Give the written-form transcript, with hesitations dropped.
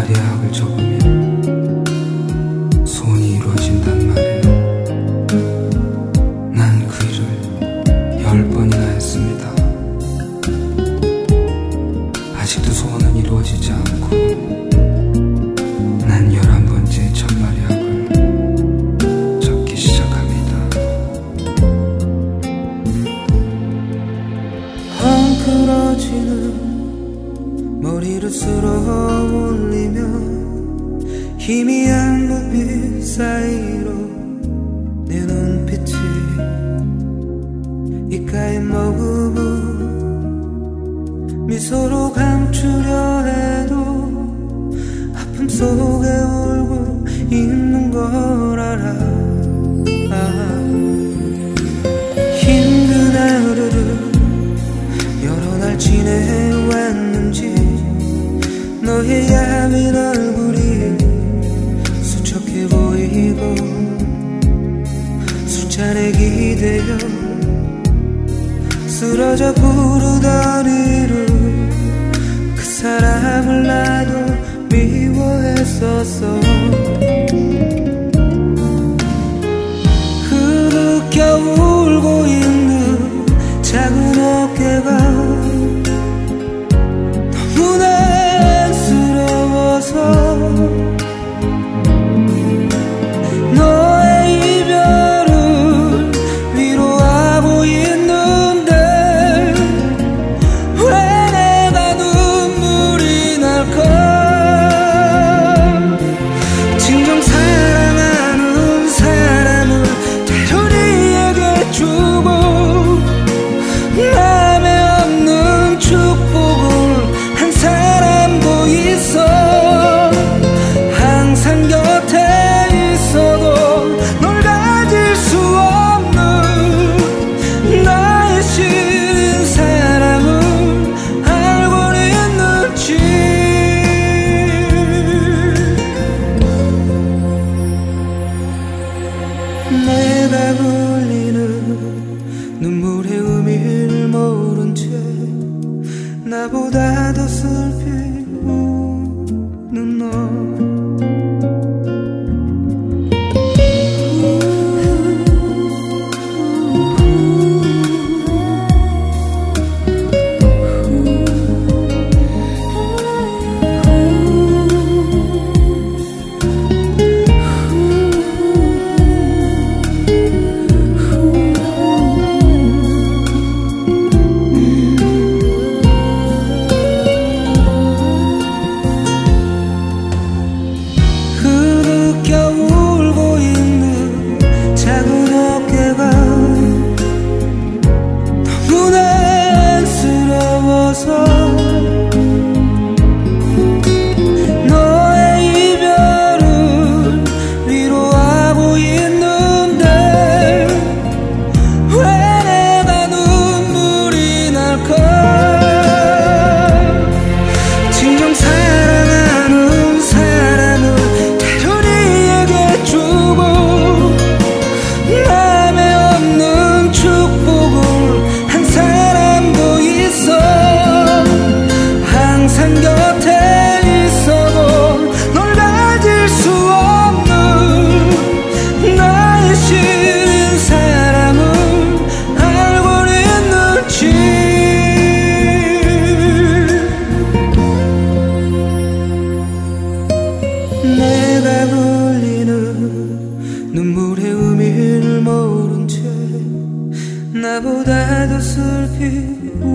마리아학을 접으면 소원이 이루어진단 말이에요. 난 그 일을 10번이나 했습니다. 아직도 소원은 이루어지지 않고 난 11번째 천마리아학을 접기 시작합니다. 헝클어지는 머리를 쓸어 올리며 희미한 불빛 사이로 내 눈빛이 입가에 머금은 미소로 감추려 해도 아픔 속에 울고 있는 걸 알아. 힘든 하루를 여러 날 지내왔는지 너의 야윈 얼굴이 수척해 보이고 술잔에 기대어 쓰러져 부르던 이름 그 사람을 나도 미워했었어. 흐느껴 울고 있는 작은 어깨가 너무나 안쓰러워서 너의 이별을 위로하고 있는데 왜 내가 눈물이 날까. 진정 사랑하는 사람을 때론 이에게 주고 맘에 없는 축복을 한 사람도 있어. 항상 곁에 있어도 널 가질 수 없는 나의 시린 사랑을 알고 있는지. 내가 흘리는 눈물의 의미를 모른 채 나보다 더 슬피 우는 너. 흐느껴 울고 있는 작은 어깨가 너무나 안쓰러워서 너의 이별을 위로하고 있는데 왜 내가 눈물이 날까. 진정 사랑하는 사람을 때론 이에게 주고 맘에 없는 축복을 한 사람도 있어. 항상 곁에 있어도 널 가질 수 없는 나의 시린 사랑을 알고 있는지. 내가 흘리는 눈물의 의미를 모른 채 나보다 더 슬피